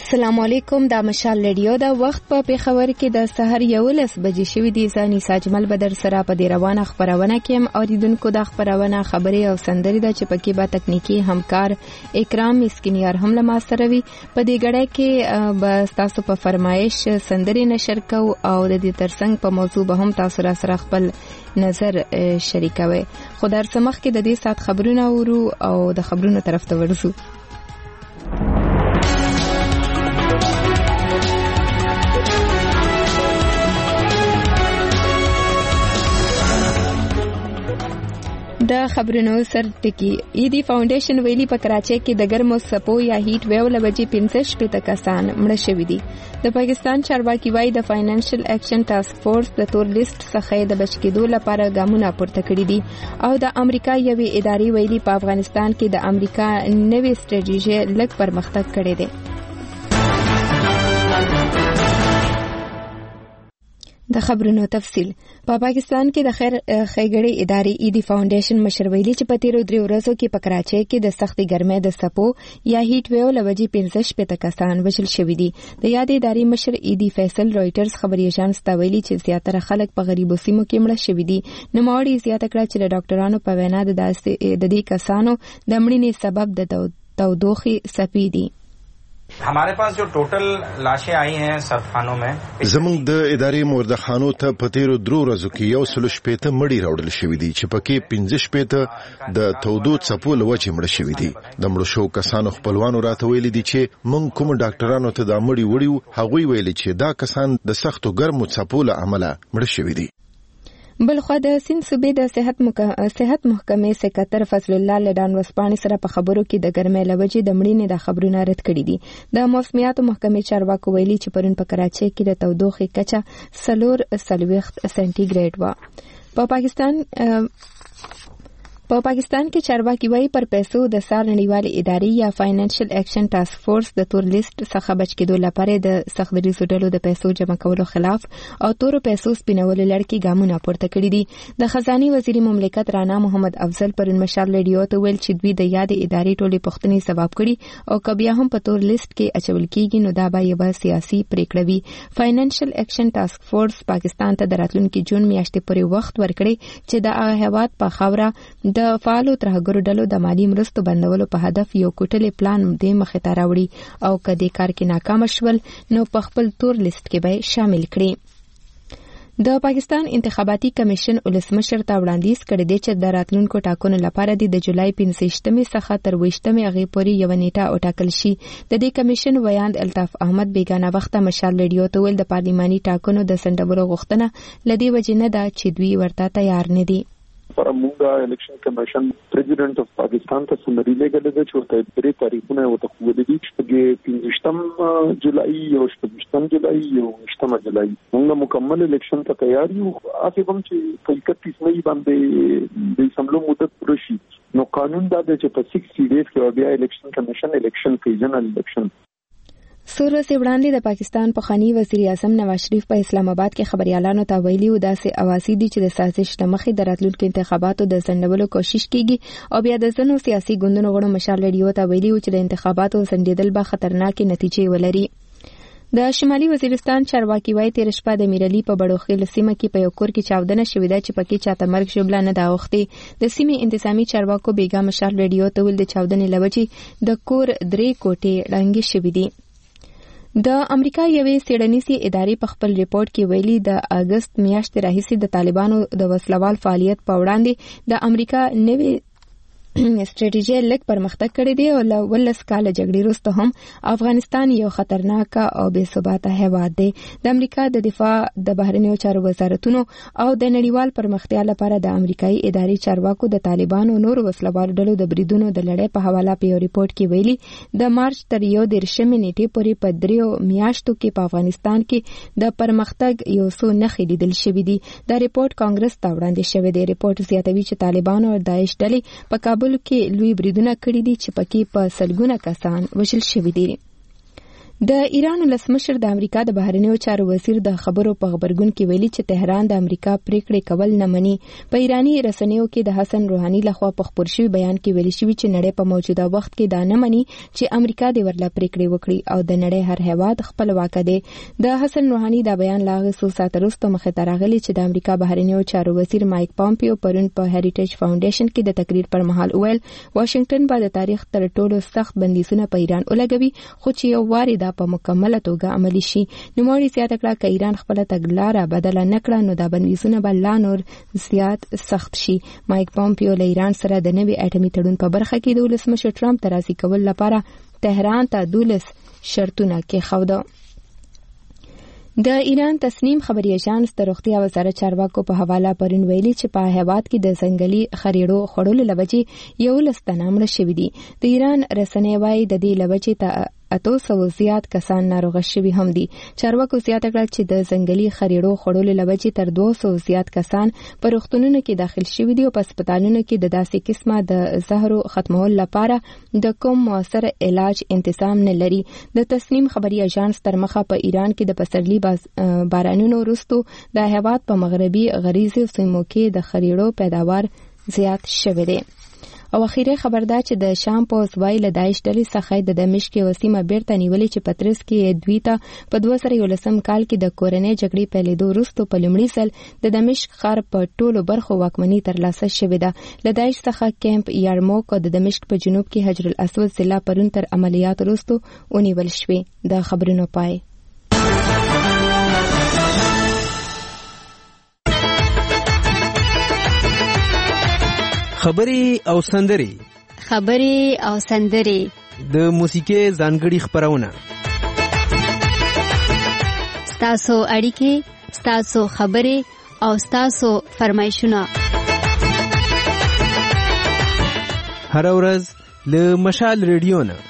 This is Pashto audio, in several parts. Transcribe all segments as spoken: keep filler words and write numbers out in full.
السلام علیکم، دا مشال رادیو دا وخت په پیښور کې د سحر یولس بجې شوې دي. ځاني ساجمل بدر سره په دې روانه خبرونه کې هم اوریدونکو د خبرونه خبرې او سندري د چپکی با تکنیکی همکار اکرام مسکینیار هم لمه سره وي. په دې غړې کې به تاسو په فرمایش سندري نشر کو او د دې ترڅنګ په موضوع به هم تاسو را سره خپل نظر شریکوي. خو در سمخ کې د دې سات خبرونه ورو او د خبرونو طرف ته ورسو. د خبرونو سر ټکی ایدی فاونډیشن ویلي په کراچۍ کې د ګرمو سپو یا هیټ ویو لوجې پنځه شپږ کسان مړه شوي دي. د پاکستان چارواکي وايي د فاینانشل اکشن ټاسک فورس د تور لیست څخه د بچ کېدو لپاره ګامونه پورته کړي دي او د امریکا یوې ادارې ویلي په افغانستان کې د امریکا نوې سټریټیژي لږ پرمختګ کړی دی. د خبرونو تفصیل. په پا پاکستان کې د خیر خیګړې ادارې ایدی فاونډیشن مشر ویلي چې په تیرو درې ورځو کې په کراچۍ کې د سختي ګرمۍ د سپو یا هیټ ویو لوجې پنځه شپږ کسان وژل شوي دي. د یادې ادارې مشر ایدی فیصل رويټرز خبري اژانس ته ویلي چې زیاتره خلک په غریبو سیمو کې مړه شوي دي. نوموړي زیاته کړه چې د ډاکټرانو په وینا د دې کسانو د مړینې سبب د تودوخي څپې دي. हमारे पास जो टोटल लाशें आई हैं सर्फखानों में زمونږ د ادارې مردخانو ته په تیرو درو ورځو کې یو سل شپېته مړي راوړل شوي دي چې پکې پنځه شپېته د تودو څپو له وجې مړه شوي دي. د مړو شو کسانو خپلوانو راته ویلي دي چې مونږ کوم ډاکټرانو ته دا مړي وړیو، هغوی ویلي چې دا کسان د سختو ګرمو څپو له امله مړه شوي دي. بلخوا د سند صوبې د صحت مک... صحت محکمې سکرټر فضل الله لډان وسپانې سره په خبرو کې د ګرمۍ لوجې د مړینې د خبرونه رد کړي دي. د موسمیاتو محکمې چارواکو ویلي چې پرون په کراچۍ کې د تودوخې کچه څلور څلوېښت سانتي ګریډ وه. په پاکستان په پاکستان کې چارواکي وايي پر پیسو د سار نړیوالې ادارې یا فاینانشل اکشن ټاسک فورس د تور لیست څخه بچ کېدو لپاره د سختري سودلو د پیسو جمع کولو خلاف او تورو پیسو سپینولو لړ کې ګامونه پورته کړي دي. د خزاني وزیر مملکت رانا محمد افضل پرون مشال رادیو ته ویل چې دوی د یادې ادارې ټولې پوښتنې ځواب کړي او کبیا هم په تور لیست کې اچول کېږي نو دا به یو سیاسي پریکړه وي. فاینانشل اکشن ټاسک فورس پاکستان ته د راتلونکي جون میاشتې پورې وخت ورکړي چې د هیواد په خاوره د فعالو ترهګرو ډلو د مالی مرستو بندولو په هدف یو کوټلې پلان د مخې ته راوړي او کدي کار کې ناکام شول نو په خپل تور لیست کې به شامل کړي. د پاکستان انتخاباتي کمیشن ولسمشر ته وړاندیز کړی دی چې د راتلونکو ټاکنو لپاره د جولای پنځه څخه تر ویشتمې هغې پورې یو نیټه وټاکل شي. د دې کمیشن ویاند الطاف احمد بیگانه وخته مشال رادیو ته ویل د پارلیماني ټاکنو د سندولو غوښتنه لدی وجې نه ده چې دوی ورته تیار نه دي. پر موږ الیکشن کمیشن پریزیډنټ اف پاکستان ته سمری لګل دی چې ورته درې تاریخونه وته خو دي چې پنځم جولای او شپږم جولای او شپږم جولای موږ مکمل الیکشن ته تیار یو. اته کوم چې په اکتیس مې باندې د سملو مدت پوره شي نو قانون دا دی چې په شصت ډیز کې بیا الیکشن کمیشن الیکشن کوي، جنرال الیکشن. سورو سے وړاندې د پاکستان پخوانی وزیر اعظم نواز شریف په اسلام آباد کې خبريالانو ته ویلي و داسې اواسي دي چې د سازش د مخې د راتلونکو انتخاباتو د ځنډولو کوشش کیږي او بیا د ځینو سیاسي ګوندونو غړو مشال رادیو ته ویلي و چې د انتخاباتو ځنډېدل به خطرناکې نتیجې ولري. د شمالي وزیرستان چارواکي وايي تیر شپه د میرالي په بړوخیل سیمه کې په یو کور کې چاودنه شوې ده چې پکې چاته مرګ ژوبله نه دا وختي. د سیمې انتظامی چارواکو بیګا مشال رادیو ته ویل د چاودنې لوجې د کور درې کوټې ړنګې شوې دي. د امریکا یوې څېړنیزې ادارې په خپل ریپورت کې ویلي د اگست میاشتې راهیسې د طالبانو د وسلوال فعالیت په وړاندې د امریکا نوې سټریټیژي لږ پرمختګ کړی دی او له ولس کاله جګړې وروسته هم افغانستان یو خطرناک او بې ثباته هیواد دی. د امریکا د دفاع د بهرنیو چارو وزارتونو او د نړیوال پرمختیا لپاره د امریکایي ادارې چارواکو د طالبانو او نورو وسلوالو ډلو د بریدونو د لړۍ په حواله په یو ریپورت کې ویلي د مارچ تر یو دېرشمې نیټې پورې په دریو میاشتو کې په افغانستان کې د پرمختګ یو څو نښې لیدل شوي دي. دا ریپورت کانګرس ته وړاندې شوی دی. ریپورت زیاتوي چې طالبانو او داعش ډلې په کابل کې لوی بریدونه کړي دي چې پکې په سلګونه کسان وژل شوي دي. د ایران ولسمشر د امریکا د بهرنیو چارو وزیر د خبرو په خبرګون کې ویلي چې تهران د امریکا پریکړې کول نه مني. په ایرانی رسنیو کې د حسن روحاني لخوا په خبر شوی بیان کې ویل شوی چې نړۍ په موجوده وخت کې دا نه مني چې امریکا د ورله پریکړې وکړي او د نړۍ هر هیواد خپل واک دی. د حسن روحاني دا بیان لاغه څو ساعت وروسته مخه ته راغلی چې د امریکا بهرنیو چارو وزیر مایک پامپیو پرون په هریټیج فاونډیشن کې د تقریر پر مهال ویل واشنگټن به د تاریخ تر ټولو سخت بندیزونه په ایران ولګوي خو چې یو واری دا په مکمله توګه عملی شي. نوموړي زیاته کړه که ایران خپل تګلاره بدله نکړه نو دا بندیزونه به لا نور زیات سخت شي. مایک پامپیو له ایران سره د نوي اټومي تړون په برخه کې د ولسمشر ټرمپ ته راضي کول لپاره تهران ته دولس شرطونه کېښوده. د ایران تصنیم خبري اژانس د روغتیا وزارت چارواکو په حواله پرون ویلي چې په هیواد کې د ځنګلي خریړو خړولو لوجې یو لس تنه مړه شوي دي. د ایران رسنۍ وايي د دې لوجې ته اتو سو زیات کسان ناروغه شوي هم دي. چارواکو زیاته کړه چې د ځنګلي خریړو خړولو لوجې تر دوه سوه زیات کسان په روغتونونو کې داخل شوي دي او په هسپتالونو کې د داسې قسمه د زهرو ختمولو لپاره د کوم موثر علاج انتظام نه لري. د تصنیم خبري اژانس تر مخه په ایران کې د پسرلي بارانونو وروسته د هیواد په مغربي غریزي سیمو کې د خریړو پیداوار زیات شوی دی. او اخیری خبر دا چې د شام پوز وای له داعش ډلې څخه د دمشق یو سیمه بیرته نیولې چې پترس کې دوی ته په دوه زره یولسم کال کې د کورنۍ جګړې پیلېدو وروسته په لومړي ځل د دمشق ښار په ټولو برخو واکمني ترلاسه شوې ده. له داعش څخه کیمپ یارموک د دمشق په جنوب کې حجر الاسود ضلع پرون تر عملیات وروسته ونیول شوې. د خبرونو پای. خبري او سندري خبري او سندري د موسیقي ځانګړي خبرونه ستاسو اړیکې ستاسو خبري او ستاسو فرمایشونه هر ورځ له مشال ریډیو نه.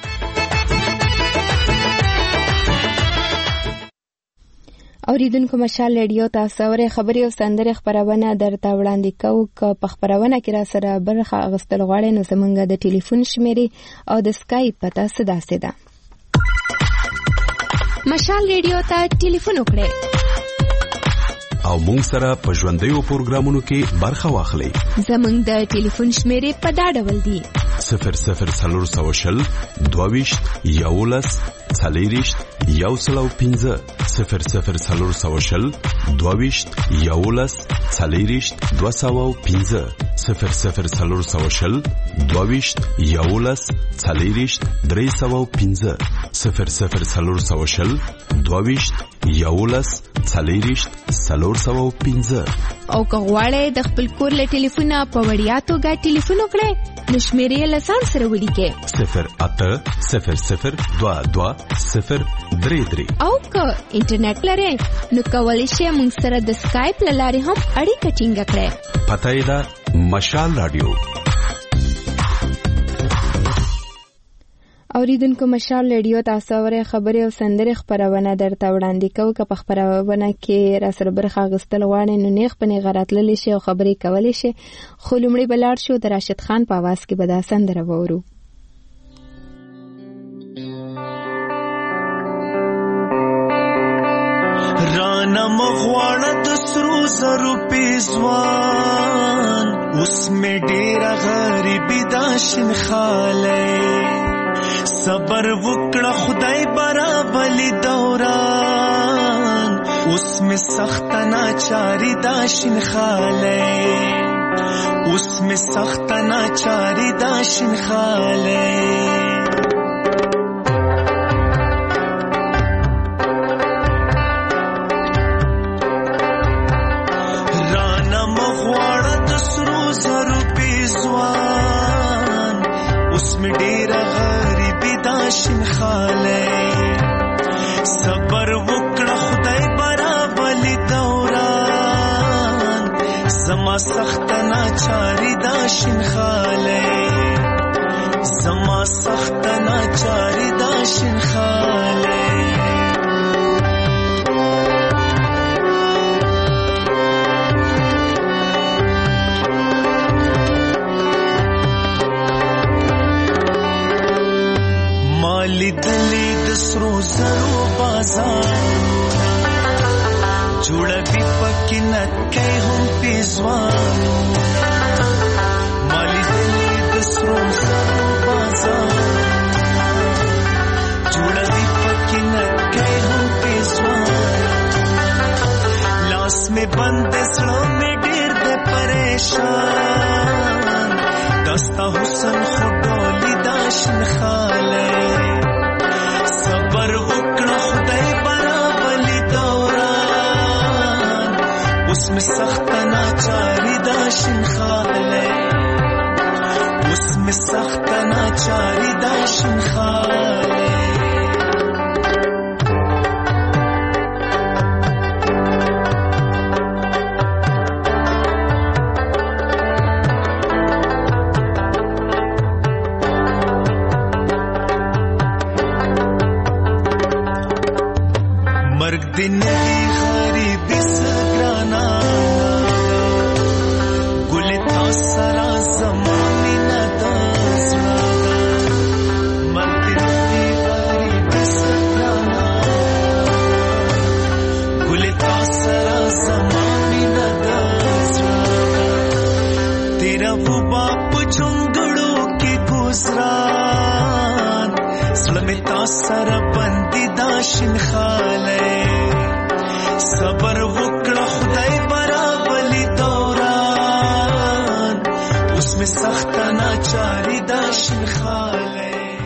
اوریدونکو مشال ریډیو تاسو اورئ خبري او سندري خبرونه درته وړاندې کوو. که په خبرونه کې را سره برخه اخیستل غواړئ نو زموږ د ټلیفون شمیرې او د سکایپ پته څه ده. مشال ریډیو ته ټلیفون وکړئ او مونږ سره په ژوندیو پروګرامونو کې برخه واخلئ. زموږ د ټلیفون شمیرې په دا ډول دي: صفر صفر څلور سوه شل دوه ویشت یولس څلېرویشت یو سل او پنځه صفر صفر څلور سوه شل دوه ویشت یولس څلېرویشت دوه سوه او پنځه صفر صفر څلور سوه شل دوه ویشت یولس څلېرویشت درې سوه او پنځه صفر صفر څلور سوه شل دوه ویشت یولس څلېرویشت څلور سوه او پنځه. او که غواړئ د خپل کور له ټلیفونه په وړیا توګه ټلیفون وکړئ نو شمیرې له ځان سره ولیکئ: صفر اته صفر صفر دوه دوه صفر درې درې. او که انټرنیټ لرئ نو کولی شئ موږ سره د سکایپ له لارې هم اړیکه ټینګه کړئ. پته یې ده مشال رادیو. اوریدونکو مشال ریډیو تاسو اورئ خبري او سندري خبرونه درته وړاندې کوو. که په خبرونه کې را سره برخه اخیستل غواړئ نو نیغ په نیغه راتللی شئ او خبرې کولی شئ. خو لومړی به لاړ شو د راشد خان په اواز کې به دا سندره واورو. رانا مغواړه د سرو زرو پیزوان اوس مې ډېره غریبي دا شین خالی صبر وکړه خدای برابلی دوران اوس مې سخت ناچاری دا شین خالی اوس مې سخت ناچاری دا شین خالی. شین خاله صبر وکړه خدای برابلی دوران زما سخت ناچاری دا شین خاله زما سخت ناچاری دا شین خاله. مالی دلی د سرو زرو جوړوي پکې نکې هم پیزوانو مالی دلی د سرو زرو بازار جوړوي پکې نکې هم پیزوانو لاس میں بند زړه میں ډېر د پریشان دستا حسن خډولي داشن خاله صبر وکړه خدای برابرلی دوران اوس می سخت ناچاری داشن خاله اوس می سخت ناچاری داشن خاله دنیای غریبی سگرانا گل تا سرا زمانی ندازنا مرد دنیای غریبی سگرانا گل تا سرا زمانی ندازنا تیرا وہ باپ جنگڑوں کی گزران سلمی تا سرا بندی داشن خالے صبر وکړه خدای برابرلی دوران اوس می سخت ناچاری داشن خاله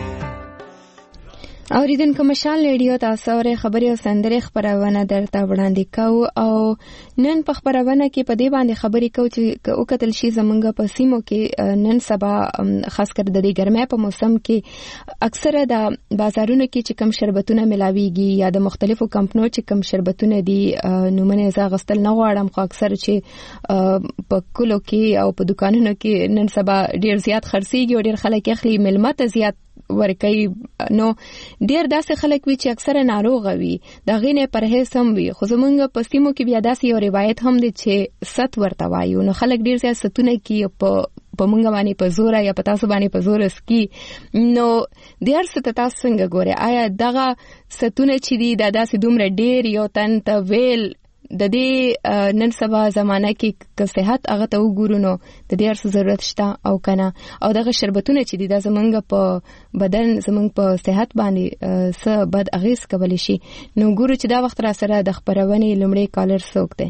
اوریدونکو مشال ریډیو تاسو اورئ خبري او سندري خبرونه درته وړاندې کوو او نن په خبرونه کې په دې باندې خبرې کوو چې او کتل شي زمونږ په سیمو کې نن سبا خاص کر د دې ګرمۍ په موسم کې اکثره د بازارونو کې چې کم شربتونه ملاويږي یا د مختلفو کمپنیو چې کم شربتونه دي نومونه زه غستل نه غواړم خو اکثر چې په کلو کې او په دکانونو کې نن سبا ډیر زیات خرڅيږي او ډیر خلک اخلي ملمت زیات ورکي نو ډیر داسې خلک وي چې اکثره ناروغ وي دا غینه پرهیز هم وي خو زمونږ په سیمو کې بیا داسې یو روایت هم دي چې ست ورته وایو نو خلک ډیر زیات ستونه کې په په مونږ باندې په زور یا په تاسو باندې په زور اسکی نو ډیر ست تاسو څنګه ګوره آیا دغه ستونه چې دي دا داسې دومره ډیر یو تن ته ویل د دې نن سبا زمانہ کې که صحت هغه ته وګورو نو د دې ارس ضرورت شته او کنه او دغه شربتونه چې دي د زمونږ په بدن زمونږ په صحت باندې څه بد اغیز کولی شي نو ګورو چې دا وخت را سره د خبرونه لمړی کالر څوک دی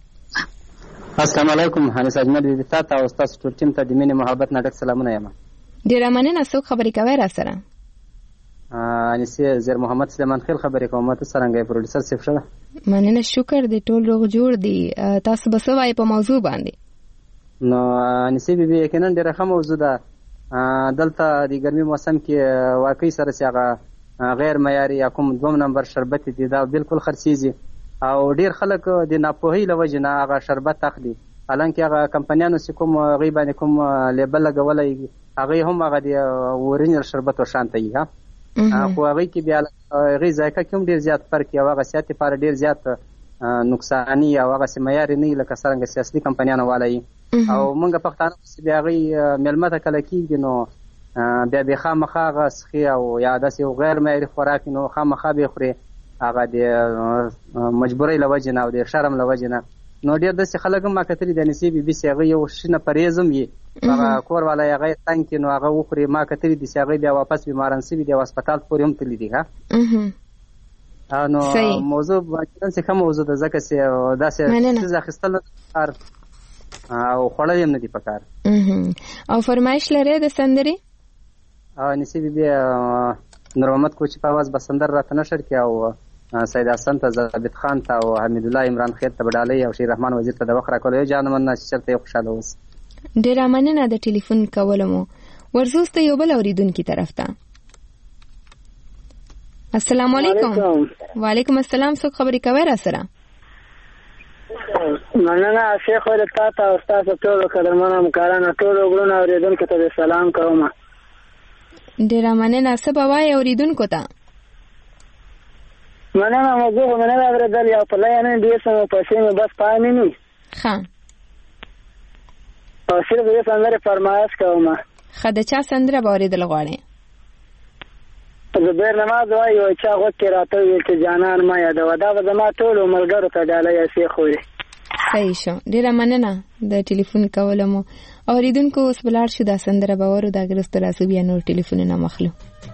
السلام علیکم حنیس اجمل دې تاسو او تاسو ټول ټیم ته د مینې محبت نه ډک سلامونه یم ډیر مننه څوک خبرې کوي را سره انیس زیر محمد سلیمان خیل خبرې کوم تاسو څنګه پروډوسر صف شه مننه شکر دې ټول روغ جوړ دي تاسو به څه وایي په موضوع باندې نو انیس بي یقینا ډیره ښه موضوع ده دلته د ګرمي موسم کې واقعي سره څنګه غیر معیاري یا کوم دوم نمبر شربت دي دا بالکل خرڅيږي او ډیر خلک د ناپوهۍ لوجه نه هغه شربت اخلي حالانکه هغه کمپنیانو چې کوم غیبانه کوم لیبل لګولای هغه هم هغه د اورینل شربت وشانته یي ها خو هغه کې بیا غي ذایقه کوم ډیر زیات فرق یا هغه سیاست لپاره ډیر زیات نقصانی او هغه سمياري نه لکه څنګه سیاسي کمپنیانو والي او موږ پښتانه چې بیا غي ملمته کله کېږي نو بیا به خامخا غسخي او یا داسې غیر معیاري خوراک نو خامخا به خوري هغه د مجبورۍ لوجه نه او د شرم لوجه نه نو ډیر د خلک ما کتلی د نصیب بي سیغه یو شنه پریزم یي هغه کور والا یغه تنګ نو هغه وخوري ما کتلی د سیغه بیا واپس بیماران سي د هسپتال پورې هم تللی دي ها نو موضوع باندې څه کوم موضوع د زکه سي داسې څه خستل او خړل هم نه دي پکار او فرمایش لري د سندري او نصیب بي نور محمد کوچ په आवाज بسندر راته نشر کې او سید حسن ته ثابت خان ته او حمید الله عمران خیر ته بډالۍ او شیر رحمان وزیر ته د وخت راکول جان من شرط یو خوشاله اوس ډیر مننه د ټلیفون کولمو ورزوسته یو بل اوریدونکو طرف ته السلام علیکم وعلیکم السلام څوک خبرې کوي را سره مننه شیخ ورته تاسو استاد ټول قدرمنه مکارانه ټول وګړو اوریدونکو ته سلام کوم ډیر مننه سبا وای اوریدونکو ته مننه موضوع مننه اوریدل یو په لای نه دې سم په سیمه بس پای نه ها او صرف دې څنګه فرمایش کوم خدای چا سندره اوریدل غواړي زبیر نماز وایي او چا غوږ کې راته وویل چې جانان ما یادوه. دا به زما ټولو ملګرو ته ډالۍ اسې خوري. صحیح شو، ډیره مننه د ټلیفون کولو مو. اوریدونکو اوس بلاړ شو د سندره باورو د اګرستو راسو بیا نور ټلیفونونه مخلو.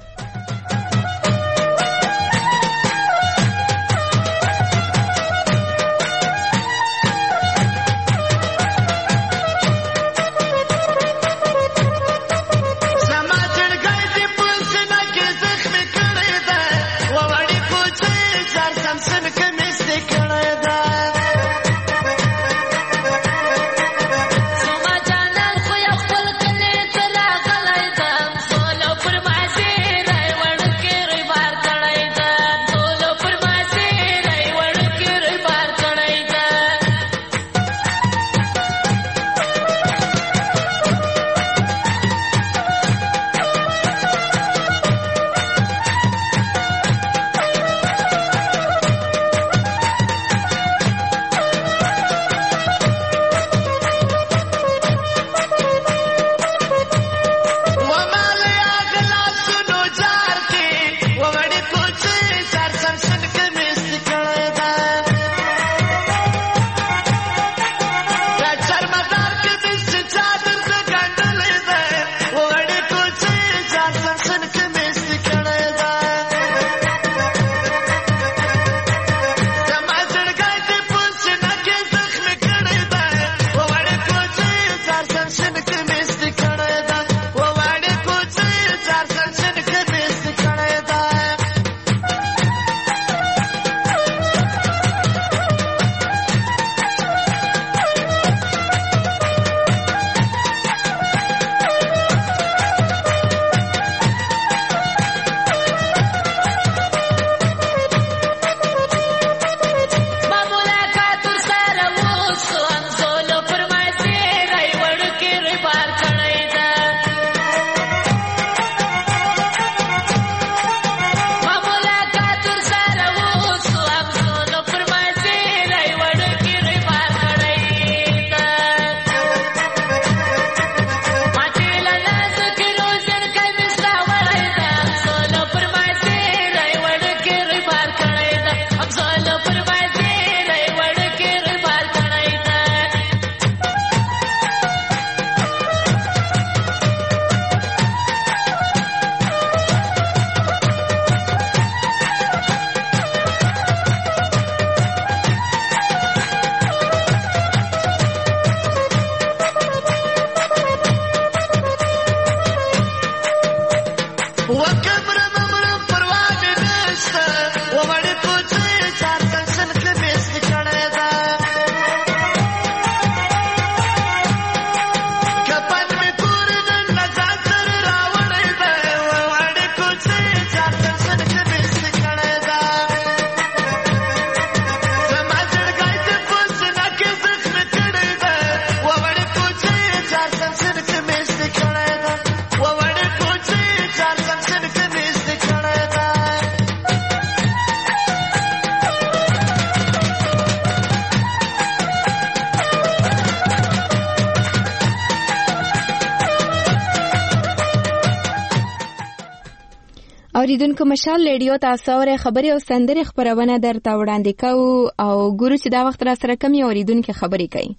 اوریدونکو مشال ریډیو تاسو اورئ خبري او سندري خبرونه درته وړاندې کوو او ګورو چې دا وخت را سره کم یو اوریدونکو خبري کوي.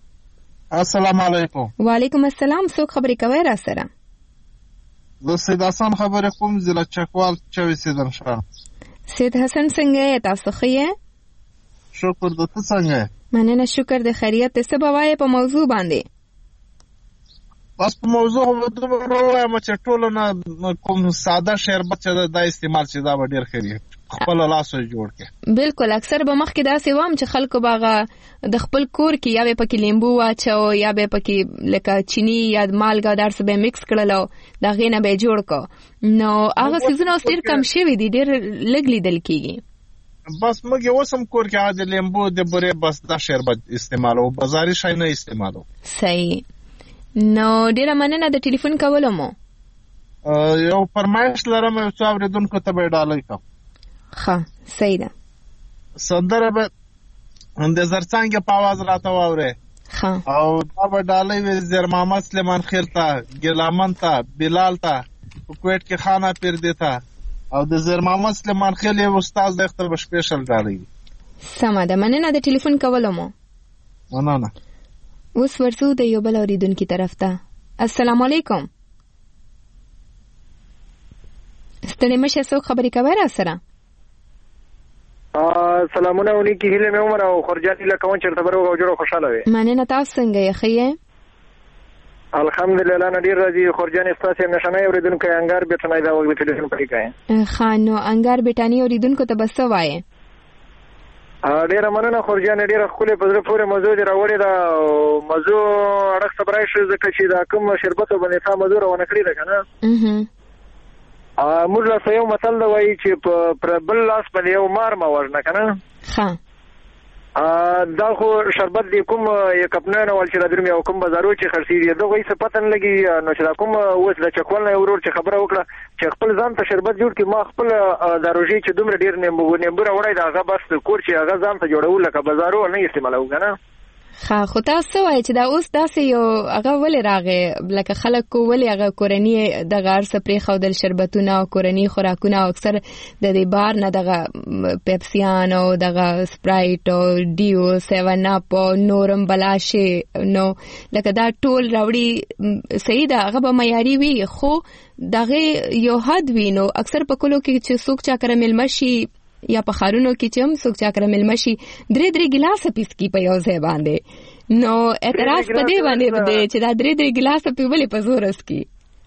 السلام علیکم. وعلیکم السلام. څوک خبري کوي را سره؟ زه سید حسن خبرې کوم، ضلع چکوال چوي سیدن شاه. سید حسن څنګه تاسو ښه؟ شکر د ته څنګه؟ مننه، شکر د خیریت. څه به وایې په موضوع باندې؟ بس په موضوع وایم چې ټول نه کوم ساده شربت چې دا استعمال چې دا ډیر خري خپل لاس جوړ کې. بالکل اکثر به مخکې دا سوام چې خلکو باغه د خپل کور کې یا به پکې لیمبو واچو یا به پکې لکه چینی یا مالګه درس به میکس کړلو دا غینه به جوړ کو. نو هغه سيزونه ډیر کم شوی دي، ډیر لګ لیدل کیږي. بس موږ اوسم کور کې عادي لیمبو د بره بس دا شربت استعمالو، بازاري شای نه استعمالو. صحیح. نو ډیره مننه د ټلیفون کولو مو. یو فرمایش لرم یو څو اوریدونکو ته به ډالۍ کوم. ښه صحیح ده. سندره به د زرڅانګې په आवाज راته واورې. ښه. او دا به ډالۍ وي زیر محمد سلیمان خیل ته، ګلامن ته، بلال ته، کویت کې خانه پیر دی ته، او د زیر محمد سلیمان خېل استاد د اختر سپیشل ډالۍ. سمه ده، مننه د ټلیفون کولو مو. مننه. اوس ورځو د یو بل اوریدونکي طرف ته. السلام علیکم. ستړي مشه څوک خبرې کوي را سره؟ سلامونه ونیکی هیله مې عمر او خرجانی له کوم چرته برو او جوړ خوشاله وي. مننه، تاسو څنګه یې خیه؟ الحمدلله نډیر راځي. خرجانی ستاسو نشانه اوریدونکو انګار بیٹنای دا وګړي ټلیفون پرې کوي. خانو انګار بیٹانی اوریدونکو ته بس وایي. ډیره مننه خرجانی، ډیره خپل په زړه پورې موضوع دی راوړی دا موضوع اړه خبرای شو ځکه چې دا کوم شربت باندې تا موضوع راونه کړی ده کنه. موږ له یو متل دا وایي چې په بل لاس باندې یو مار ما ورنه کنه. ها دا خو شربت دی کوم یو کپنانه ول چې د درمه او کوم بازارو چې خرڅي دي دغه یې څه پتن لګي نو چې دا کوم اوس د چکول نه ورور چې خبره وکړه چې خپل ځان ته شربت جوړ کړي. ما خپل د روژې چې دومره ډیر نه نیمبوره وړای دا هغه بس کور چې هغه ځان ته جوړول لکه بازارو نه استعمالو کنه. خا خو تاسو وایي چې دا اوس داسې یو هغه ولې راغی لکه خلک کو ولې هغه کورنی د غار سپری خودل شربتونه او کورنی خوراکونه اکثر د دې بار نه دغه پیپسیان او دغه سپرایټ او ډیو سیون اپ او نورم بلاشه نو لکه دا ټول راوړي صحیح ده هغه به معیاري وي خو دغه یو حد وینو اکثر په کلو کې چې څوک چا کړه ملمشي یا په خارونو کې چې هم څوک چا کړه ملمشي درې درې ګلاس پیس کی په یو ځای باندې نو اعتراض په دې باندې دی چې دا درې درې ګلاس په ولې په زور اس کی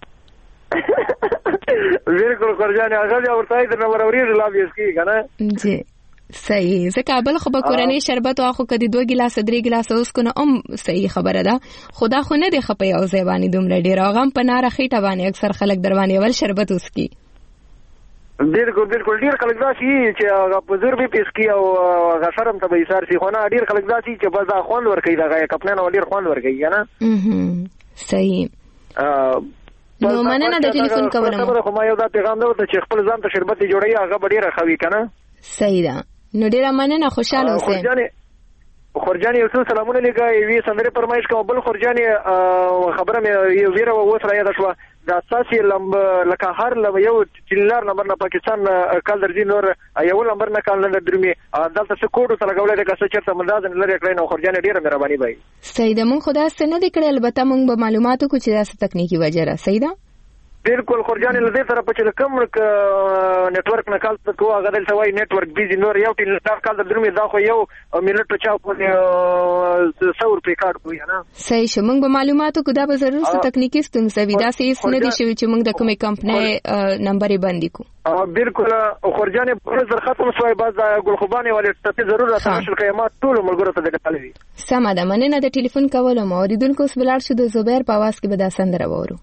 بالکل خرجانه هغه ورته د نمبر اوري لا بیس کی کنه جی صحیح ځکه بل خو به کورنۍ شربت او خو کدي دوه ګلاس درې ګلاس اوس کو نه ام صحیح خبره ده خدا خو نه دی خپې او ځای باندې دومره ډیر غم په ناره خېټه باندې اکثر خلک دروانه ول شربت اوس کی بالکل بالکل ډیر خلک دا شي چې هغه په زور به پیس کی او هغه شرم ته به ایثار شي خو نه ډیر خلک دا شي چې بس دا خوند ور کوي دا کپنان ولیر خوند ور کوي نه صحیح. نو مننه د ټلیفون کوله خبره خو ما یو دا پیغام ده چې خپل ځان ته شربت جوړي هغه ډیره خوي کنه. صحیح ده نو ډیره مننه خوشاله اوسئ. خرجانی یو څه سلامونه لګای وی سندره پرمایش کوم بل خرجانی خبره مې یو ویره وسره یاد شو دا اساسي لم لکه هر لم یو چلار نمبر نه پاکستان کال درځي نور یو نمبر نه کال نه درمي دلته څه کوډ سره غوړې د کسه چرته منداز نه لري کړی نو خرجانی ډیره مهرباني بای. صحیح ده مونږ خدا ستنه د کړه البته مونږ به معلوماتو کو چې داسې تکنیکی وجه را صحیح ده. بالکل خرجانی لدې سره په چې کوم نت ورک نه کال څه هغه دلته وای نت ورک بیزی نور یو ټیل کال درمي دا خو یو ملت چا په څور په کارت وي نه. صحیح شه مونږ به معلوماتو کو دا به ضرور څه تکنیکی ستونزه وي دا سې نه دي شوی چې مونږ د کومې کمپنۍ نمبر یې باندې کو. بالکل خرجانی پر زر ختم شوی باز ګل خوبانی ولې ته ضرورت تاسو کایمات ټول ملګرو ته د کتلوي. سم ده مننه د ټلیفون کولو مو اوریدونکو اوس بلار شو د زبیر په आवाज کې به دا سندره وورو.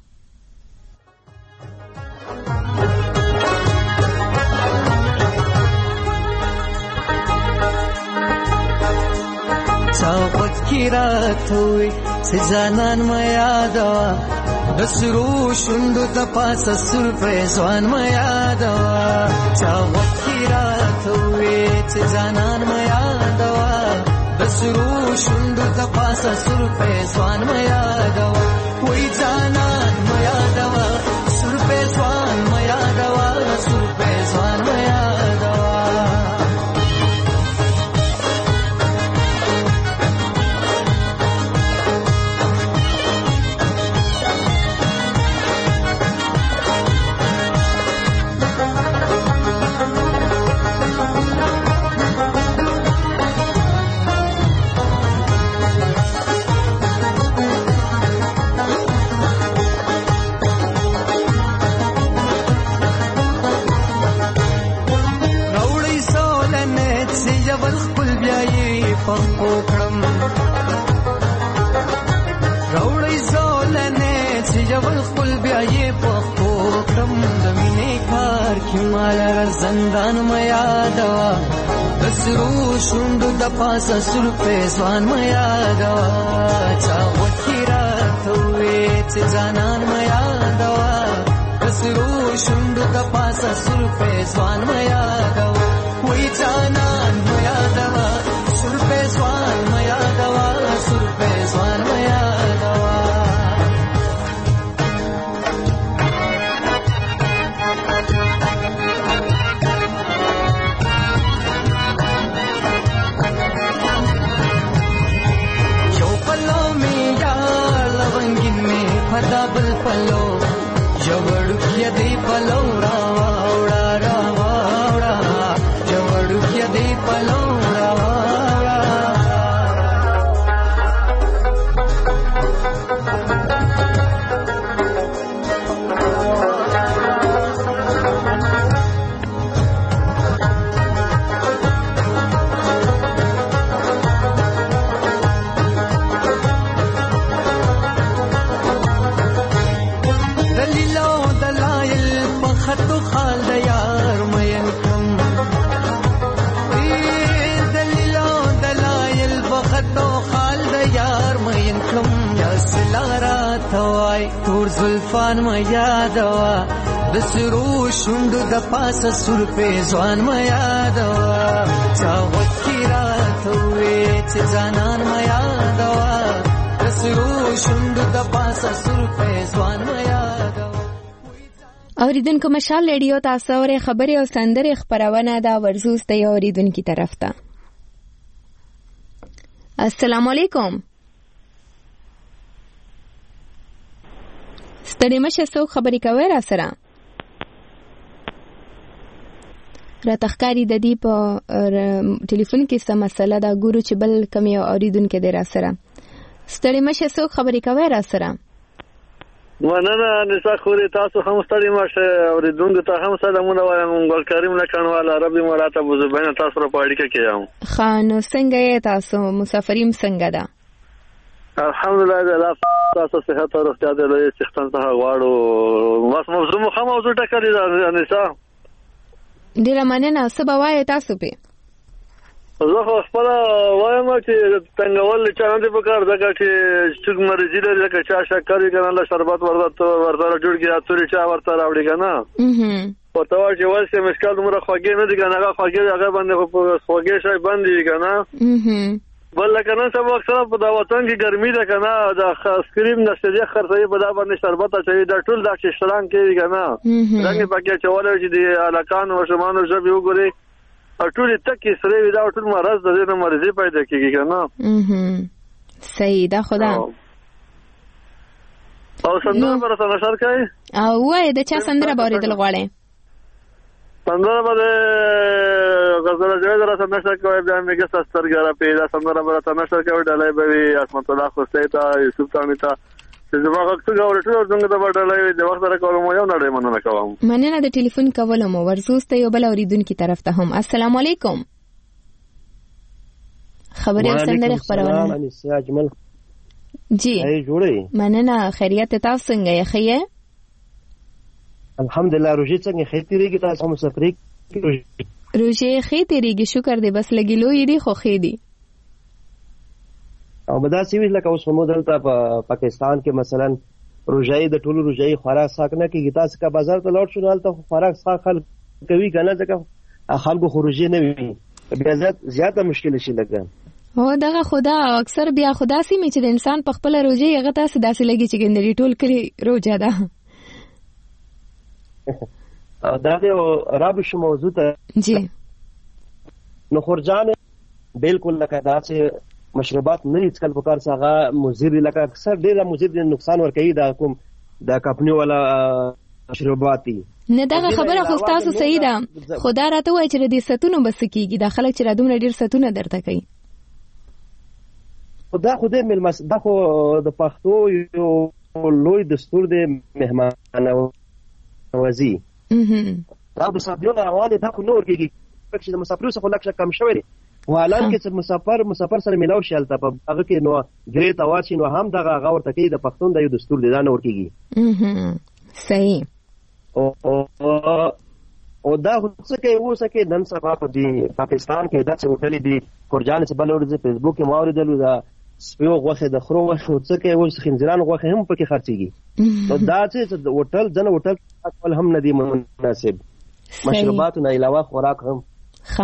چاوت کی رات ہوئی سجانان میا دوا دسرو شندو تپاس سر پہ زوان میا دوا چاوت کی رات ہوئی سجانان میا دوا دسرو شندو تپاس سر پہ زوان میا دوا وہی جانان میا دوا سر پہ زوان میا دوا سر پہ زوان میا دوا روڑی زولنے سجول خپل بیاي پخو کم دمینه کار کی مال زندان میا دوا دسرو شوند د پاسه سر په ځوان میا دوا چا وکیرا توې چې ځانان میا دوا دسرو شوند د پاسه سر په ځوان میا دوا وې ځانان میا دوا سر په ځوان میا دوا سر په ځوان میا دوا بل پلو جوړو کې دی پلو را واوړه را واوړه جوړو کې دی پلو را واوړه تور زلفان ما یادوا د سرو شوند د پاسه سر په ځوان ما یادوا چا وکی راتوي چې ځانان ما یادوا د سرو شوند د پاسه سر په ځوان ما یادوا اوریدونکو مشال ریډیو تاسو اورئ خبري او سندري خبرونه دا ورزوس ته اوریدونکو طرف ته السلام علیکم ستړي مشه څوک خبرې کوي را سره را تخکاری د دې په ټلیفون کې څه مسله دا ګورو چې بل کم یو اوریدونکو دی را سره ستړي مشه څوک خبرې کوي را سره مننه نسا خوري تاسو هم ستړي مشه اوریدونکو ته هم سلامونه وایم ګل کریم لکانواله عربي مراته بوزبین تاسو را پاړی کې یم خانو څنګه یې تاسو مسافریم څنګه ده الحمدلله الله تاسو صحت او روغتیا دې له څښتن څخه غواړو واس موضوع مو هم موضوع ټکرې ده نسا ډیره مننه سبا وای تاسو په زه خو خپل وایم چې څنګهول چې نه په کار دغه چې څوک مرزي لري چې چا شکر کنه له شربت ورته ورته جوړ کې اتوري چا ورته راوړي کنه اها په تو چې واسه مشکل عمر خوږی نه دي کنه هغه خوږی هغه باندې خوږی شي باندې کنه اها بل کنه سب اکثر په دا وطن کې ګرمي ده کنه دا اسکریم نشته خرڅي په دا باندې شربت اچي دا ټول دا ششران کوي کنه څنګه پکې چواله چې دی الکان او شمانو ژبه وګوري ټول تکي سره دا ټول مرز د دې مرزي پیدا کیږي کنه اها صحیح ده خدا او څنګه ورته نشر کوي او وای د چا سندره باندې دل غواړي سندره باندې غزل جوړ را سندره کوي بیا میګه سترګره پیدا سندره باندې سندره کوي ډلای به اسمت الله خوسته یوسف تانی تا چې زما وخت غوړ ټول څنګه د ډلای د وخت سره کولم یو نړۍ مننه کوم مننه د ټلیفون کولم ورزوس ته یو بل اوریدونکو طرف ته هم السلام علیکم خبرې سندره خبرونه اجمل جی ای جوړی مننه خیریت تاسو څنګه یې خیه الحمدلله روجي څنګه خېتی ریږي تاسو مسافرې روجي خېتی ریږي شکر دې بس لګي لوی دی خو خېدي او بدا سی ویل لکه اوس مو دلته په پاکستان کې مثلا روجي د ټولو روجي خوراک ساکنه کې تاسو کا بازار ته لوټ شو حالت خوراک ساخل کوي کنه ځکه خلکو خروجي نه وي بیا زیاته مشکل شي لګا هو دغه خدا اکثر بیا خدا سي می چې د انسان په خپل روجي هغه تاسو داسې لګي چې ګندري ټول کړي روجا ده دا د رابش موضوع ته جی نو خورجان بالکل لکه دا چې مشروبات نه څکل په کار څنګه مضر لکه اکثر ډیر مضر نقصان ور کوي دا کوم دا کمپنی ولا مشروبات نه دا خبره خو تاسو صحیح ده خدا راته وای چې دې ستونو بس کیږي دا خلک چې را دومره ډیر ستونه درته کوي خدا خو دې مل دا خو د پښتو یو لوی دستور دی مهمان وزي اها دا د مسافرو روانه دا خو نور کېږي چې د مسافرو څخه لکه کم شوی دی ولان کې چې مسافر مسافر سره ملاو شي البته هغه کې نو ګریټ اواز نو هم دغه غور تکي د پښتون د یو دستور دی دا نور کېږي اها صحیح او او دا څه کې اوسه کې نن سبا په پاکستان کې دا څه وټلې دي کورجان چې بلور د فیسبوک کې ماوري دلو دا سپیو غوخه د خرو غوخه څه کې اوس خنزران غوخه هم پکې خرڅيږي نو دا چې هوټل ځنه هوټل خپل هم ندي مناسب مشروبات نه علاوه خوراک هم ښه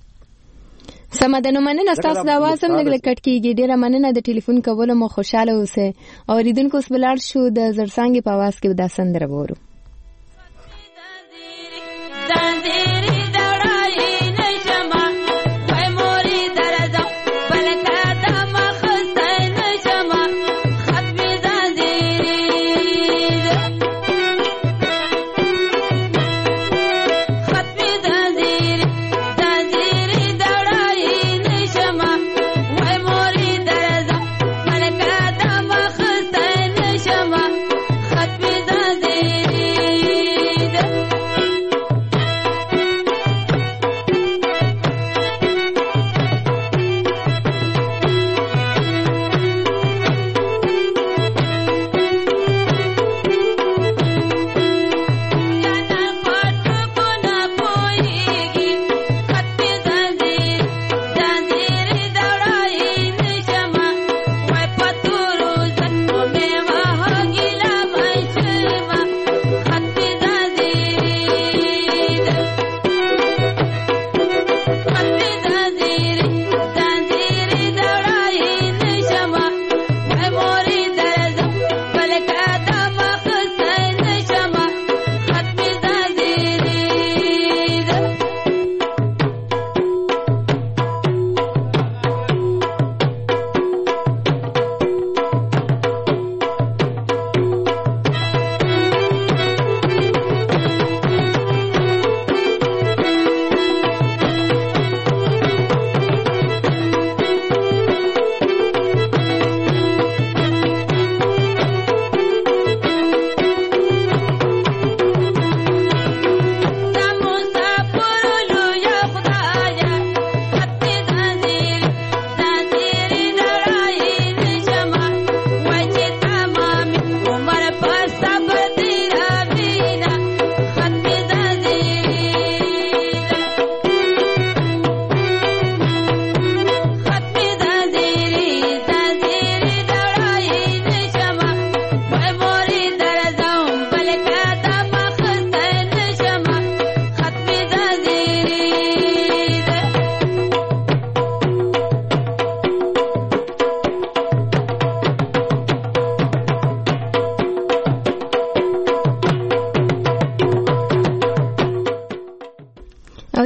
سمدنو مننه تاسو د आवाज هم لګ کټ کیږي ډیره مننه د ټلیفون کولو مو خوشاله اوسه او ریدونکو اوس بلار شو د زرسانګي په आवाज کې دا سندره وورو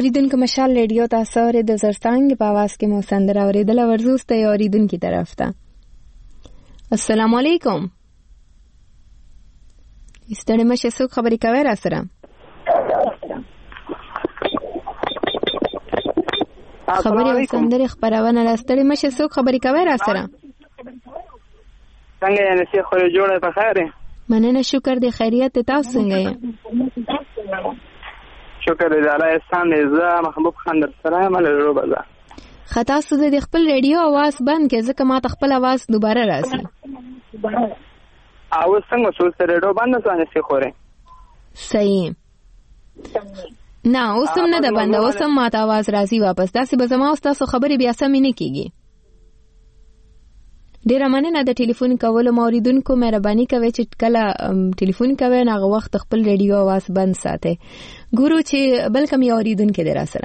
اوریدونکو مشال ریډیو تاسو اورئ د زرڅانګ په आवाज کې مو سندره اوریدل ورزوسته اوریدونکو طرف ته. السلام علیکم. ستړي مشه څوک خبرې کوي را سره؟ خبرې او سندره خبرونه را ستړي مشه څوک خبرې کوي را سره؟ څنګه یې نشي خو جوړه په خیر. مننه شکر دې خیریت تاسو څنګه یې؟ شکر دې الله احسان دې. زه محبوب خان در سره مل روبه خطا سوده د خپل ریډیو आवाज بند کې ځکه ما خپل आवाज دوباره راځي. او څنګه څو سره ریډیو بند نه شي خوره؟ صحیح. نه اوسم نه ده بند، اوسم ما ته आवाज راځي واپس. داسې به زما او تاسو خبرې بیا سم نه کیږي. ډیره مننه د ټلیفون کولو. موریدونکو مهرباني کوئ چې کله ټلیفون کوئ هغه وخت خپل ریډیو आवाज بند ساتئ. ګورو چې بل کوم یو اوریدونکو دی را سره.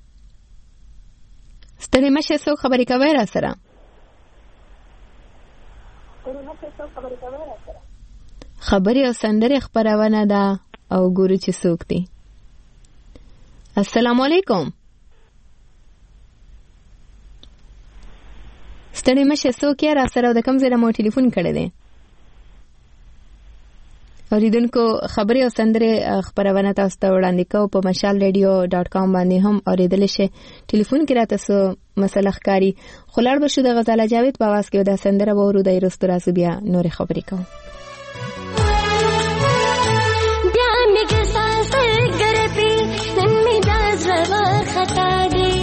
ستړي مشه څوک خبرې کوي را سره؟ خبرې او سندرې خبرونه ده او ګورو چې څوک دی. السلام علیکم. ستړي مشه څوک یې را سره او د کوم ځای نه مو ټلیفون کړی دی؟ اوریدونکو خبرې او سندرې خبرونه تاسو ته وړاندې کوو په مشال ریډیو ډاټ کام باندې هم اوریدل شي. ټلیفون کې راته څه مسله ښکاري خو لاړ به شو د غزاله جاوید په आवाज کې دا سندره به ورو دی رستو راځو بیا نورې خبرې کوو. بیا مې ګسان سرګر پی نن مې دا زړه خطا دی.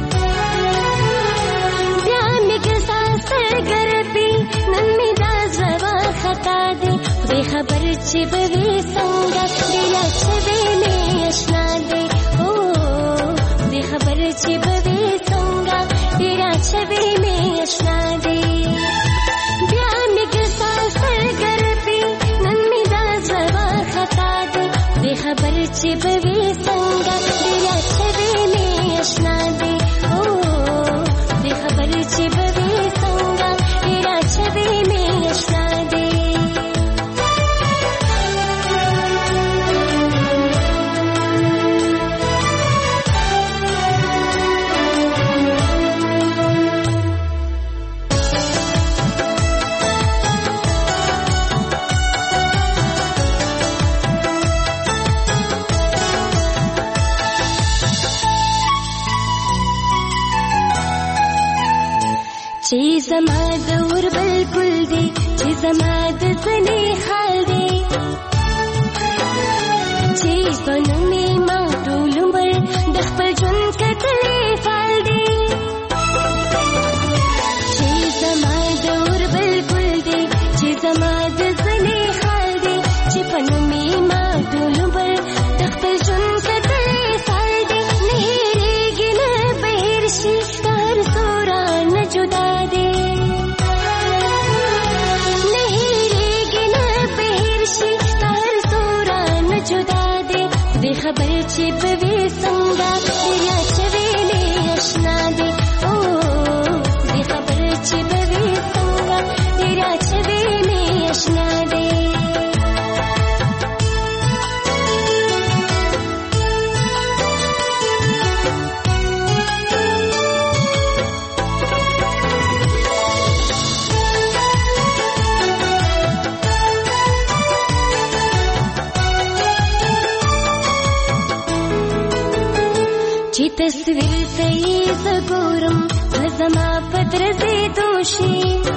بیا مې ګسان سرګر پی نن مې دا زړه خطا دی. دې خبر چې به وي څنګه دلا چې مې آشنا دی. او دې خبر چې به وي څنګه دلا چې مې آشنا دی. بیا مې ګسا سرګر پی نن مې دا زړه خطا دی. دې خبر چې به وي څنګه دلا چې مې آشنا دی. او دې خبر چې به وي څنګه دلا چې مې آشنا دی. چې زما د ور بالکل دی، چې زما د ځنې حال دی، چې زنمې ما ټول عمر د خپل ژوند کتلې فال دی. چې زما د ور بالکل دی، چې زما د ځنې حال دی، چې پنمې ما ټول عمر د خپل ژوند کتلې فال دی. نه هېرېږي نه بهر شي هر سورا نه جدا خبر چې به وي څنګه دریا چې ویلې آشنا دی. او دې خبر چې به وي څنګه دریا چې ویلې آشنا دی. چې تصویر صحیح زګورم زما پدرځې دوشي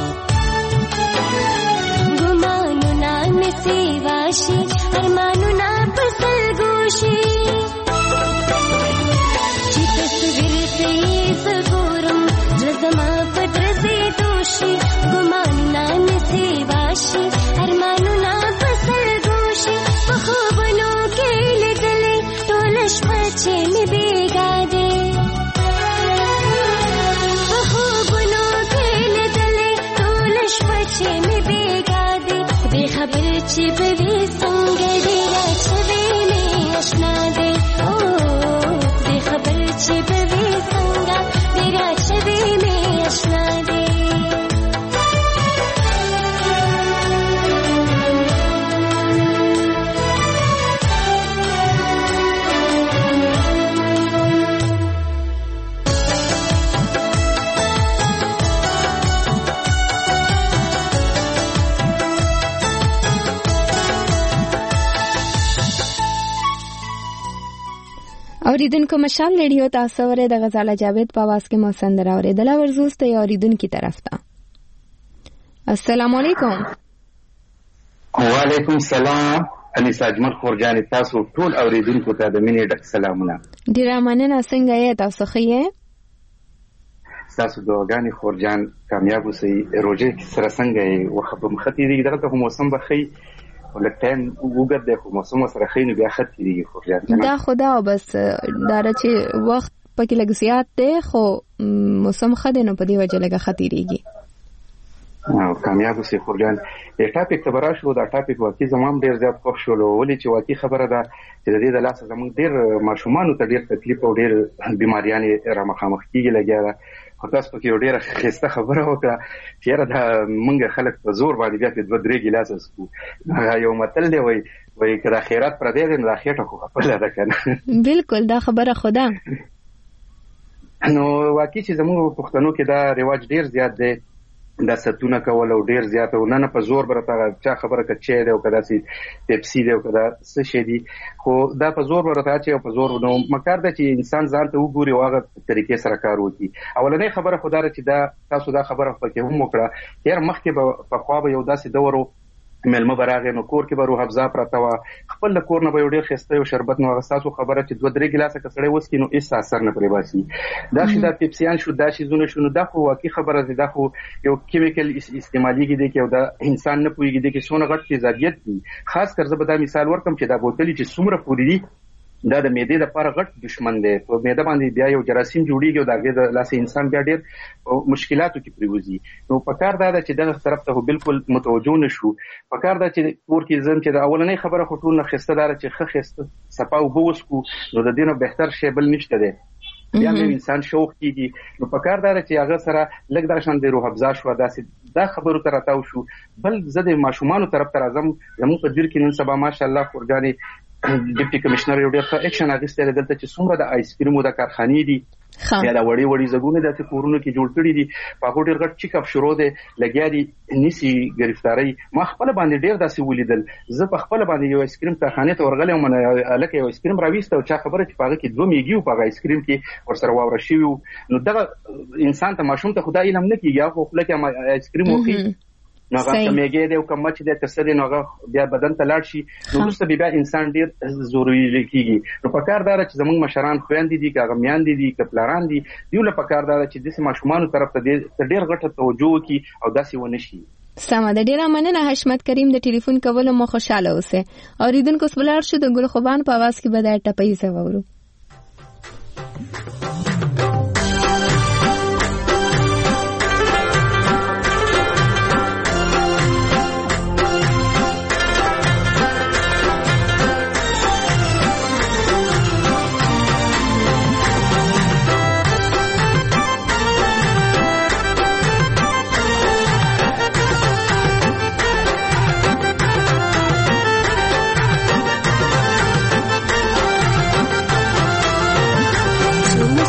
ګمانو نا مې واشي ارمانو نا پسل ګوشي. چې تصویر صحیح زګورم زما پدرځې دوشي ګمانو نا مې واشي ارمانو نا پسل ګوشي. په خوبونو کې لیدلې ټول شپه چې مې بیګا دی. په خوبونو کې لیدلې ټول شپه چې مې بیګا دی. دې خبر چې به وي څنګه ډېره چې مې آشنا دی. او دې خبر چې به وي څنګه ډېره چې مې آشنا دی. اوریدونکو مشال ریډیو تاسو ورې د غزاله جاوید په आवाज کې مو سندره اوریدله ورزوسته یو اوریدونکو طرف ته. السلام علیکم. وعلیکم السلام. انیس اجمل خورجان تاسو ټول اوریدونکو ته د مینې ډک سلامونه. ډیره مننه. څنګه یې تاسو ښه یې؟ تاسو دعاګانې خورجان کامیاب اوسئ. روژې سره څنګه یې؟ وخت به مخ تېرېږي دغلته خو موسم به ښه ولږ ټایم اوږد دی خو موسم ورسره ښه نو بیا ښه تېرېږي خورجان. دا خو دا بس دا ده چې وخت پکې لږ زیات دی خو موسم ښه دی نو په دې وجه لږه ښه تېرېږي. او کامیاب اوسئ خورجان. د ټاپک ته به راشو. دا ټاپک واقعي زما هم ډېر زیات خوښ شولو ولې چې واقعي خبره ده چې د دې د لاسه زموږ ډېر ماشومانو ته ډېر تکلیف او ډېر بیماریانې را مخامخ کېږي لګیا ده. خو تاسو پکې یو ډېره ښایسته خبره وکړه چې یاره دا موږ خلک په زور باندې بیا پې دوه درې ګیلاسه څښو. یو متل دی وایي وایي که دا خیرات پردی دی نو دا خېټه خو خپله ده که نه. بلکل دا خبره خو ده. نو واقعي چې زموږ پښتنو کې دا رواج ډېر زیات دی دا ستونه کول او ډېر زیات او نه نه په زور به راته چا خبره که چای دی او که داسې پیپسي دی او که دا څه شی دي خو دا په زور به راته اچوي او په زور نو مکار ده چې انسان ځان ته وګوري او هغه طریقې سره کار وکړي. اولنۍ خبره خو دا ده چې دا تاسو دا خبره پکې هم وکړه یاره مخکې به پخوا به یو داسې دور و مېلمه به راغی نو کور کې به روح افزا پرته وه خپل له کور نه به یو ډېر ښایسته یو شربت نو هغه ستاسو خبره چې دوه درې ګیلاسه که سړی وڅښي نو هېڅ اثر نه پرې باسي. دا چې دا پیپسیان شو دا شیزونه شو نو دا خو واقعي خبره ده دا خو یو کیمیکل استعمالیږي دی کې او دا انسان نه پوهېږي دی کې څومره غټ تیزابیت دي. خاص کر زه به دا مثال ورکړم چې دا بوتلې چې څومره پورې دي دا د معدې لپاره غټ دشمن دی. په معده باندې بیا یو جراثیم جوړېږي او د هغې د لاسه انسان بیا ډېر مشکلاتو کې پرېوځي. نو پکار دا ده چې دغه طرف ته خو بلکل متوجه نه شو. پکار دا چې کور کې ځم چې د اولنۍ خبره خو ټول نه ښایسته دا ده چې ښه ښایسته صفا اوبه وڅښو نو د دې نه بهتر شی بل نشته دی. بیا هم انسان شوق کېږي نو پکار دا ده چې هغه سره لږ دا شان د روح افزا شوه داسې دا خبرو ته راتاو شو. بل زه د ماشومانو طرف ته راځم. زموږ په ځیر کې نن سبا ماشاءالله خورجانې ډیپټي کمشنر یو ډېر ښه اکشن اخیستی دی دلته چې څومره د آیس کریمو د کارخانې دي یا دا وړې وړې ځګونه داسې کورونو کې جوړ کړي دي په هغو ډېر غټ چیک اپ شروع دی لګیا دي نیسي ګرفتارۍ. ما خپله باندې ډېر داسې ولیدل. زه په خپله باندې یو آیس کریم کارخانې ته ورغلی وم هلکه یو آیس کریم راویسته او چا خبره چې په هغه کې دوه میږي وو په هغه آیس کریم کې ورسره واوره شوي وو. نو دغه انسان ته ماشوم ته خو دا علم نه کېږي هغه خو خوله کې آیس کریم وخي نو هغه که میږی دی او که مچ دی که څه دی نو هغه بیا بدن ته لاړ شي نو وروسته بیا انسان ډېر زورولی کېږي. نو پکار دا ده چې زموږ مشران خویندې دي که هغه میاندې دي که پلاران دي دیو له پکار دا ده چې داسې ماشومانو طرف ته ډېر غټه توجه وکړي او داسې ونه شي. سمه ده. ډېره مننه حشمت کریم د ټلیفون کولو مو خوشحاله اوسئ. اورېدونکو اوس ولاړ شو د ګل خوبان په اواز کې به دا ټپیزه واورو. Too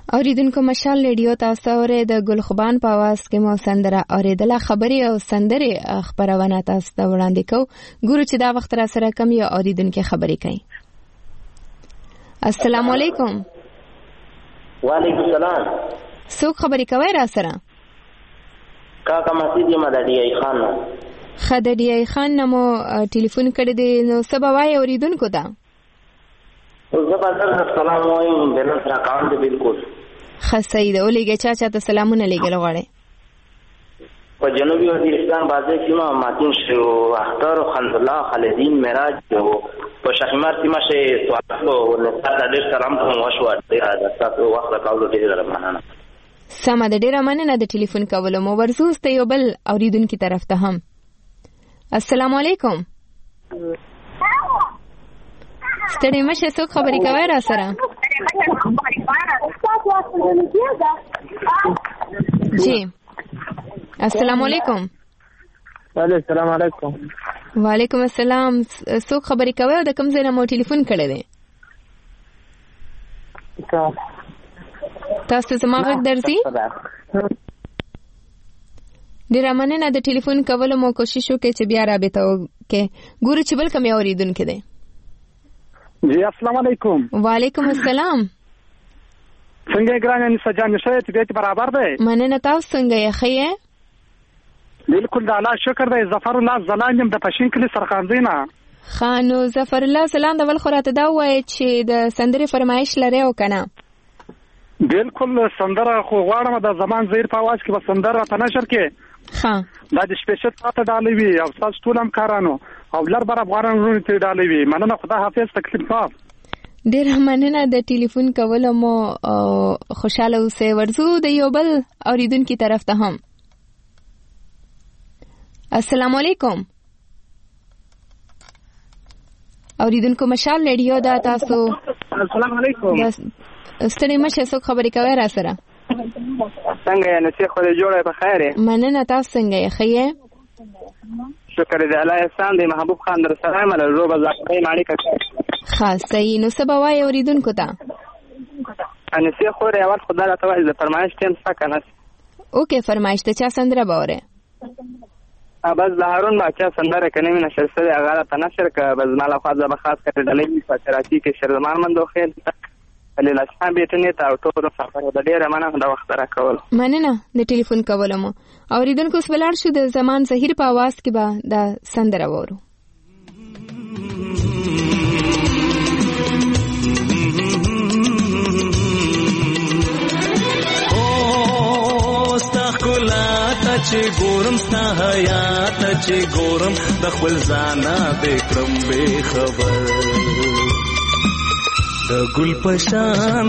اوریدونکو مشال ریډیو تاسو اورئ د ګلخبان په आवाज کې مو سندره اوریدله. خبري او سندري خبرونه تاسو ته وړاندې کوو. ګورو چې دا وخت را سره کم یو اوریدونکو خبري کوي. السلام علیکم. وعلیکم السلام. څوک خبري کوي را سره؟ کاکا مسجد مددی خان. خددی خان نمو ټلیفون کړی دی، نو سبا وای اوریدونکو ته زبردست سلام وایم. بلن سره کار دی بالکل خسې دی. ولېږه چا چا ته سلامونه لېږل غواړي؟ په جنوبي وزیرستان بازار سیمه ماتین شو اختر خندالله خالدین معراج په شخمار سیمه شي سوال او نصر ډېر سلام کوم وشو ډېر تاسو وخت راکاو ډېر مننه. سمه ده، ډېره مننه د ټلیفون کولو مو. ورزو ست یو بل اوریدونکو طرف ته هم. السلام علیکم. ستړي مشه څوک خبري کوي را سره؟ جی السلام علیکم. السلام علیکم. وعلیکم السلام. څوک خبري کوي او د کوم ځای نه مو ټلیفون کړی دی؟ تاسو زما غږ درځي؟ ډېره مننه د ټلیفون کولو مو کوشش وکړئ چې بیا رابطه وکړئ. ګورو چې بل کوم یو اورېدونکی دی. جی السلام علیکم. وعلیکم السلام. څنګه یې ګرانه انیسه جان ښه یې؟ طبیعت برابر دی؟ مننه. تاسو څنګه یې؟ ښه یې؟ بالکل د الله شکر دی. ظفر الله زلان یم د پښین کلي سرخاندۍ نه. ښه نو ظفر الله زلان د ول خو راته دا ووایه چې د سندرې فرمایش لرئ او که نه؟ بالکل سندره خو غواړم د زمان زهیر په اواز کې به سندره راته نشر کې. ښه دا د شپې شت راته ډالۍ وي او ستاسو ټول همکارانو او لر بر افغانانو وروڼو ته ډالۍ وي. مننه. خدا حافظ. تکلیف پاک. ډېره مننه د ټلیفون کولو مو. خوشحاله اوسئ. ورځو د یو بل اوریدونکي طرف ته هم. السلام علیکم. اوریدونکو مشال ریډیو دا تاسو. السلام علیکم. ستړي مشه څوک خبرې کوي را سره؟ څنګه یې نصیح خو دې جوړه په خیر یې؟ مننه. تاسو څنګه یې؟ ښه یې؟ شکر دې الله احسان دی. محبوب خان در سره یم له روبه زاکړې ماړي کړ. ښه صحیح. نو سبا وای اوریدونکو ته نصیح خو یې اول خدای راته وایي د فرمایش ټیم څه کنه. اوکې فرمایش ته چا سندره باوره؟ بس د هارون باچا سندره کنه مې نشر سره هغه ته نشر ک بس مال خو ځبه خاص کړی ډلې په تراتی کې شرمان مندو خیر علي لاسان بیٹنه تا ټول سفر د ډیره مننه د وخت راکول. مننه د ټلیفون کولو مو. اوریدونکو سوالار شو د زمان زهیر په आवाज کې به دا سندره وورو. چې ګورم ستا حیات چې ګورم د خپل ځانه بکرم بے خبر د ګل پشان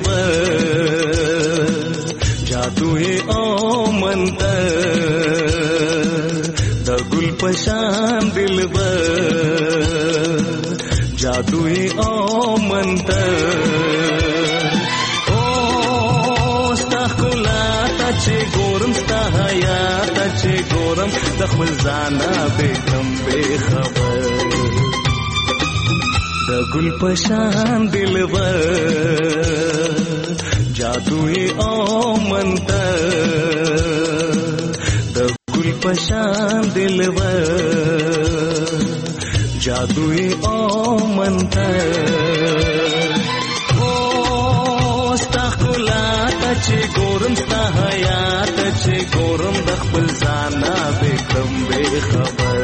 دلور جادو او منتر د ګل پشان دلور جادو او منتر او ستا خلا چې ګورم ستا حیات چې ګورم د خپل ځانه بکرم بے خبر د ګل پشان دلور جادوی او منتر د ګل پشان دلور جادوی او منتر او ستا خلا چې ګورم ستا حیات چې ګورم د خپل ځانه بکرم بے خبر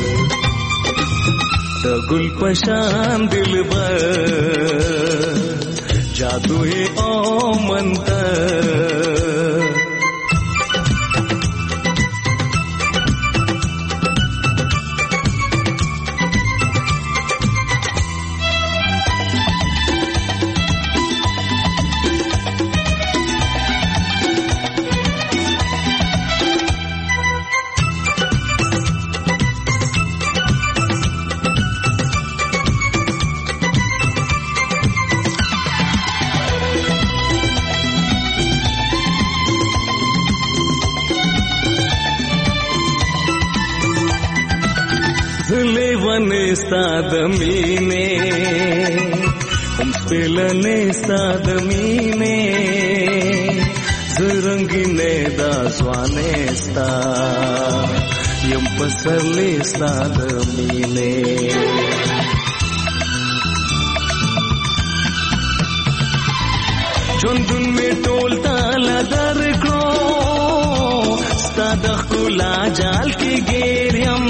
د ګل پشان دلبر جادوی او منتر ستادمینه هم سپلنه ستادمینه زرنګینه دا ځوانه ستا یم پسرلی ستا د مینې ژوندون می ټول تاله درکړو ستا د ښکلا جال کې ګیر یم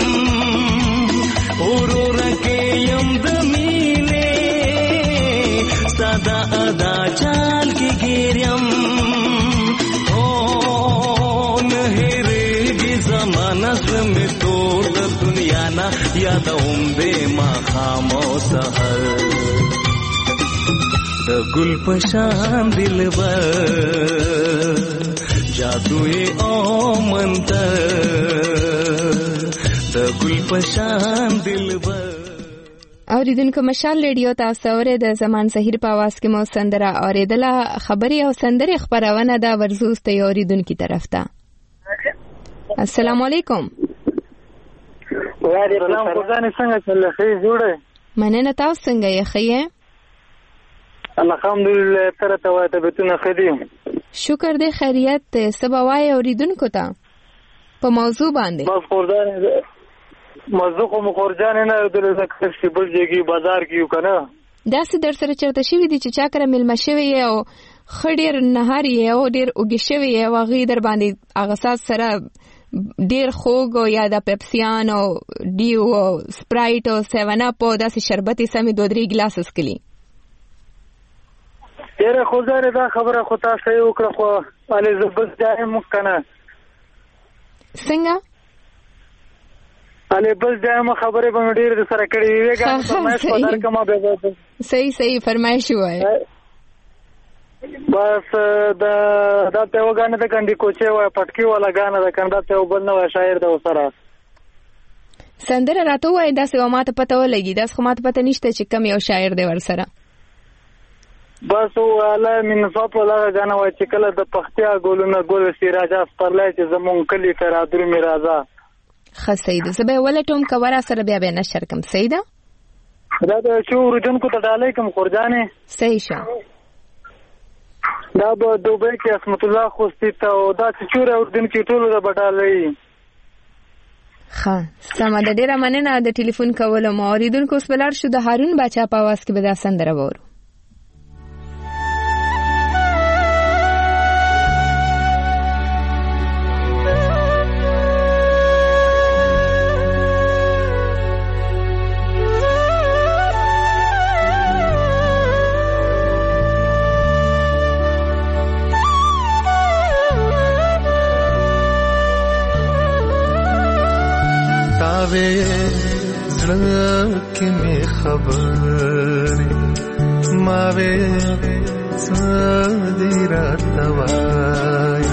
اورور کې یم د مینې ستا د ادا جال کې ګیر یم او نه هېرېږي زمانه زړه مې تور د دنیا نه یادوم دې ماښام او سحر د ګل پشان دلبر جادوی او منتر د ګل پشان دلبر. اوریدونکو مشال ریډیو تاسو اورئ د زمان سحیر په आवाज کې مو سندره اوریدله. خبري او سندري خبرونه دا ورزوس ته اوریدونکو طرف ته. السلام علیکم. وعلیکم السلام. څنګه چل خیر جوړه؟ مننه. تاسو څنګه یې خیر؟ الحمدلله تر ته وای ته بتونه خدیم. شکر دې خیریت سبا وای اوریدونکو ته په موضوع باندې. ما خورځان موضوع کوم خورځان نه د ذکر شي بل جګي بازار کیو کنه. داسې در سره چرته شوی دي چې چا کړه ملما شوی او خډیر نهاري او ډیر اوګي شوی او غي در باندې اغساس سره ډیر خوګ او یا د پپسیان او ډیو او سپرایټ او سیون اپ او داسې شربتي سمې دوه درې ګلاس اسکلی. ډیره خوځاره دا خبره خو تاسو یې وکړه خو علي زبس ځای مو کنه. څنګه؟ علي بس ځای مو خبره به ډیر سره کړې وي ګان فرمایش په در کومه به صحیح صحیح فرمایش وای. بس دا دا ته وګانه د کندي کوچه وای پټکی ولا غانه د کنده ته وبل نو شاعر د وسره سندره راته وای دا سه ماته پته ولګي دا سه ماته پته نشته چې کم یو شاعر دی ورسره. بس والا من صوت ولا غانه وای چې کله د پختیا ګولونه ګول سیراجا پرلای چې زمون کلی تر ادر می راځه. خسید زبې ولټوم کورا سره بیا به نشر کم سیدا. دا د شو رجن کو ته ډالې کم قرجانه صحیح شه. دا به دوبه کې اسمت الله خوستي ته او دا چې چور اردن کې ټولو د بټالې. ها سم د ډیره مننه د ټلیفون کولو مو اوریدونکو اوس بلار شو د هارون بچا په आवाज کې به دا سندره وورو. زړه می خبر ما وې سادي راتوای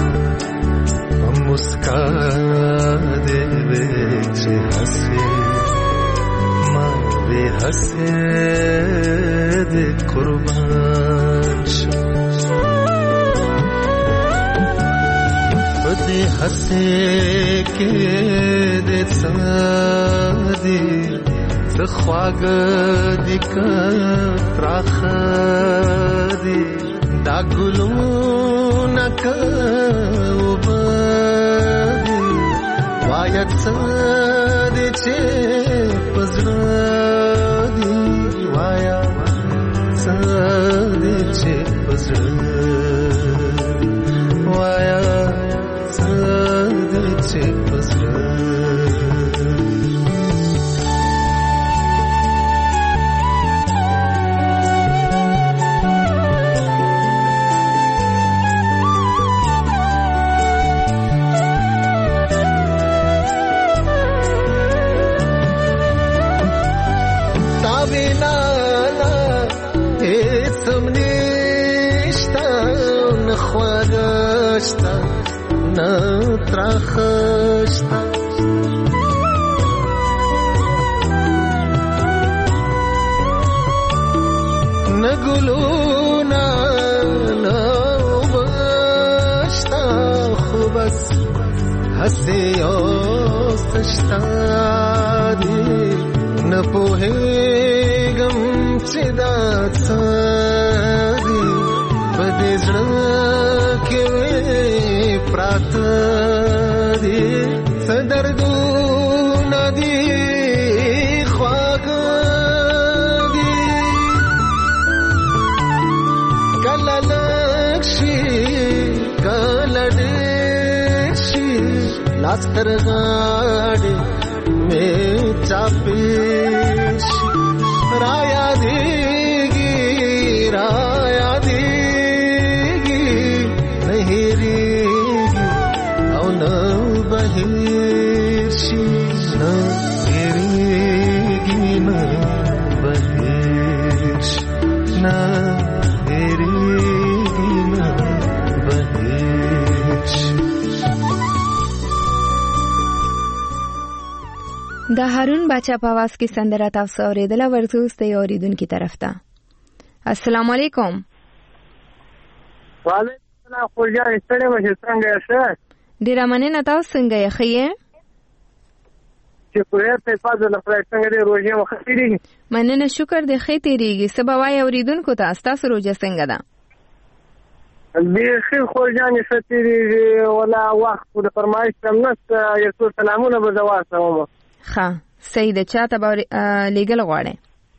مسکا دې چې حسې ما دې حسې دې قربان شو دې حسې کې دې سادي خواږ دې کتراخ دې دا ګلونه کوبدي وایت دې چې پزړه دې وایا دې چې پزړه وایا دې چې پزړه خواږشتا نه ترخشتا نه ګلونا نه وبشتا خو بس هسې اوسشتا دي نه پوهېږم چې دا څه دي په دې زړه کې راته دي صدردو ندي خواږه دي کله لکشي کله ډېر شي لاس تر غاړې مې چاپې شي را یادېږي را یادېږي نه هېرېږي او نه بهېر شي نه هېرېږي نه بهېر شي نه هېرېږي نه بهېر شي. د هارون باچا په आवाज کې سندره تاسو اورېدله. ورځو ست اوریدونکو طرف ته السلام علیکم. وعلیکم السلام. خورجان ستړي مشه څنګه یې؟ ډیره مننه. تاسو څنګه یې؟ ښه یې؟ چې پوهه په فاز نه پرې څنګه دی روزه مخ تیریږي؟ مننه شکر دې ښه تیریږي. سبا وای اوریدونکو ته تاسو روزه څنګه ده؟ دې ښه خورجان یې ستیریږي ولا وخت د فرمایش تم نس یو څو سلامونه به زوار سوم. ښه صحیح ده. چاته به لیږل غواړئ؟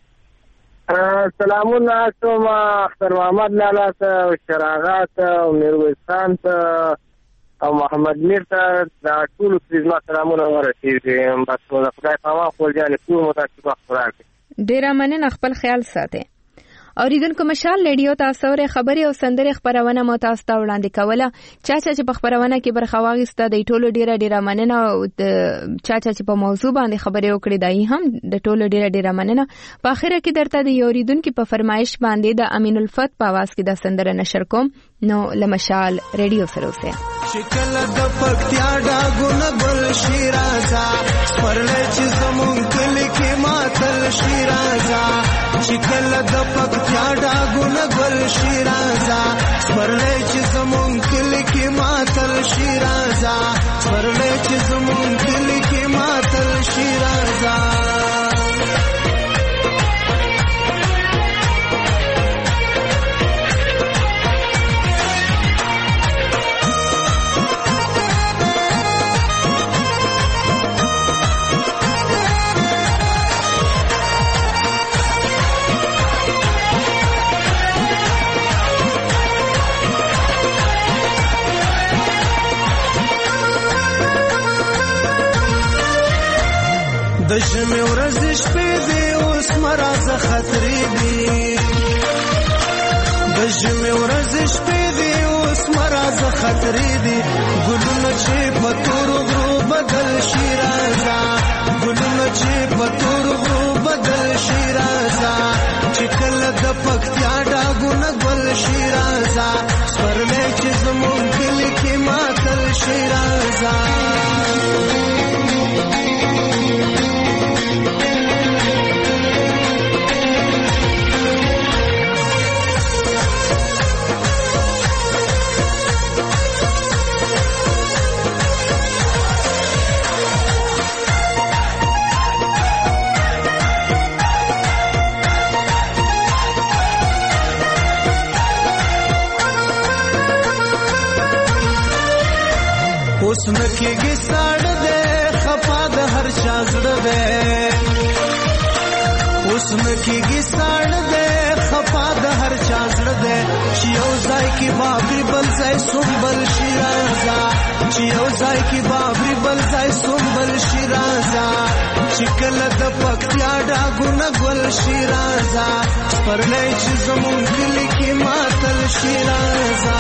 سلامونه کوم اختر محمد لالا ته او شراغات او میرویس خان ته او محمد میر ته دا ټول پریزما سلامونه ورسېږي. بس خدای پامان خپل جان ټول متاسف خبره کوي. ډیره مننه. خپل خیال ساتئ. اوریدونکو مشال ریډیو تاسو ورې خبري او سندري خبرونه مو تاسو ته وړاندې کوله. چا چا چې په خبرونه کې برخه واغسته د ټولو ډیره ډیره مننه او چا چا چې په موضوع باندې خبرې وکړې دای هم د ټولو ډیره ډیره مننه. په اخر کې درته د اوریدونکو په فرمایش باندې د امین الفت په आवाज کې د سندره نشر کوم. نو لمشال ریډیو سره اوسه. شکل د پکتیا ډاګونه ګل شیرازا پرلې چې زمون کلی کې ماتل شیرازا شکل د پکتیا ډاګونه ګل شیرازا پرلې چې زمون کلی کې ماتل شیرازا پرلې چې زمون کلی کې ماتل شیرازا د ژمي ورځې شپې دي اوس مرزه خطرې دي د ژمي ورځې شپې دي اوس مرزه خطرې دي ګلونه چې په تورو غرو بدل شي راځه ګلونه چې په تورو غرو بدل شي راځه چې کله د پکتیا ډاګونه ګل شي راځه سپرلی چې زموږ کلي کې ماتل شي راځه اوس نکېږي ساړه دی خفا د هر چا زړه دی اوس نکېږي ساړه دی خفا د هر چا زړه دی چې یو ځای کې بابري بل ځای سنبل شي راځه چې یو ځای کې بابري بل ځای سنبل شي راځه چې کله د پکتیا ډاګونه ګل شي راځه سپرلی چې زموږ کلي کې ماتل شي راځه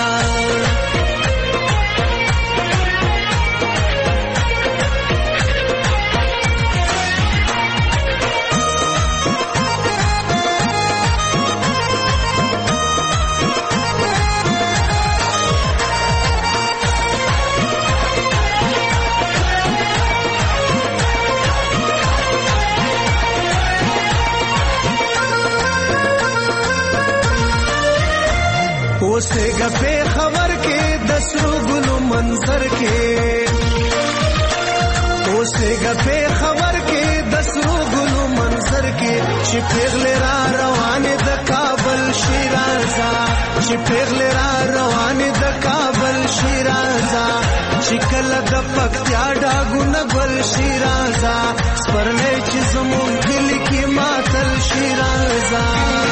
اوسه غفه خبر کې د سرو ګلو منظر کې اوسه غفه خبر کې د سرو ګلو منظر کې چې پیغله را روانه د کابل شیرازا چې پیغله را روانه د کابل شیرازا د پکتیا ډاګونه ګل شیرازا سپرلی چې زموږ کلی کې ماتل شیرازا